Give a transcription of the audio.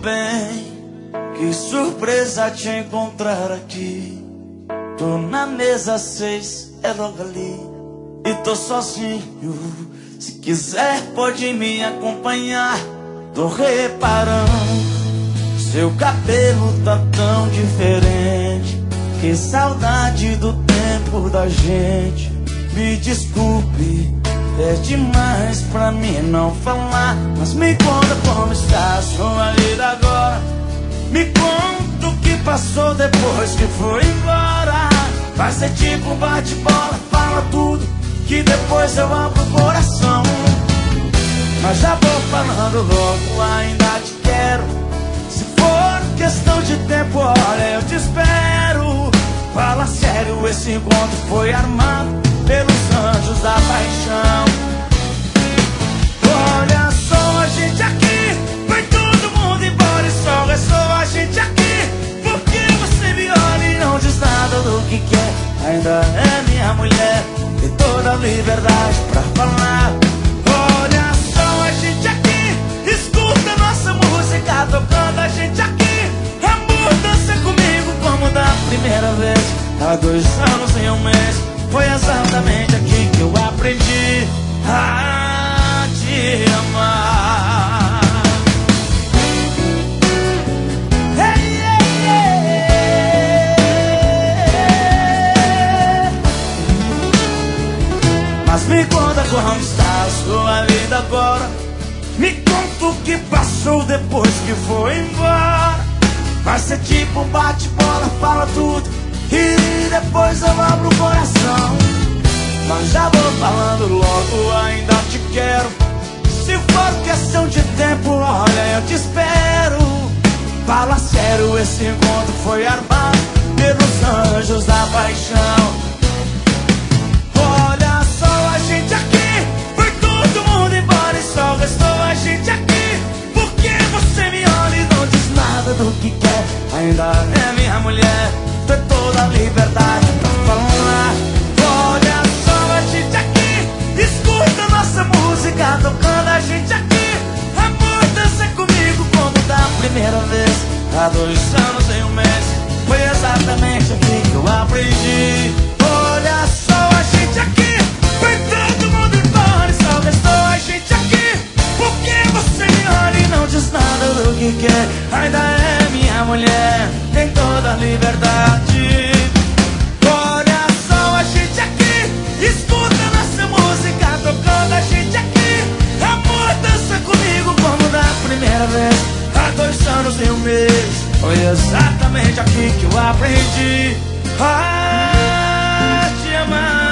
bem, que surpresa te encontrar aqui. Tô na mesa 6, é logo ali, e tô sozinho. Se quiser pode me acompanhar. Tô reparando, seu cabelo tá tão diferente. Que saudade do tempo da gente. Me desculpe, é demais pra mim não falar, mas me conta como está a sua vida agora. Me conta o que passou depois que foi embora. Vai ser tipo um bate-bola, fala tudo, que depois eu abro o coração. Mas já vou falando logo, ainda te quero. Se for questão de tempo, olha, eu te espero. Fala sério, esse encontro foi armado pelos anjos da paixão. Olha só a gente aqui, vai todo mundo embora e só restou a gente aqui. Porque você me olha e não diz nada do que quer. Ainda é minha mulher, tem toda a liberdade pra falar. Olha só a gente aqui, escuta nossa música tocando a gente aqui. Amor, dança comigo como da primeira vez. Há 2 anos e 1 mês, foi exatamente aqui que eu aprendi a te amar. Hey, hey, hey. Mas me conta como está a sua vida agora. Me conta o que passou depois que foi embora. Vai ser tipo um bate-bola, fala tudo, e depois eu abro o coração. Mas já vou falando logo, ainda te quero. Se for questão de tempo, olha, eu te espero. Fala sério, esse encontro foi armado pelos anjos da paixão. Olha só a gente aqui, foi todo mundo embora e só restou a gente aqui. Porque você me olha e não diz nada do que quer. Ainda é minha mulher, tem toda a liberdade pra falar. Olha só a gente aqui, escuta nossa música tocando a gente aqui. Amor, dança comigo como da primeira vez. Há 2 anos e 1 mês, foi exatamente aqui que eu aprendi. Olha só a gente aqui, foi todo mundo embora e só restou a gente aqui. Porque você me olha e não diz nada do que quer. Ainda é minha mulher, tem toda a liberdade. Olha só a gente aqui, escuta nossa música tocando a gente aqui. Amor, dança comigo como da primeira vez. Há 2 anos e 1 mês, foi exatamente aqui que eu aprendi a te amar.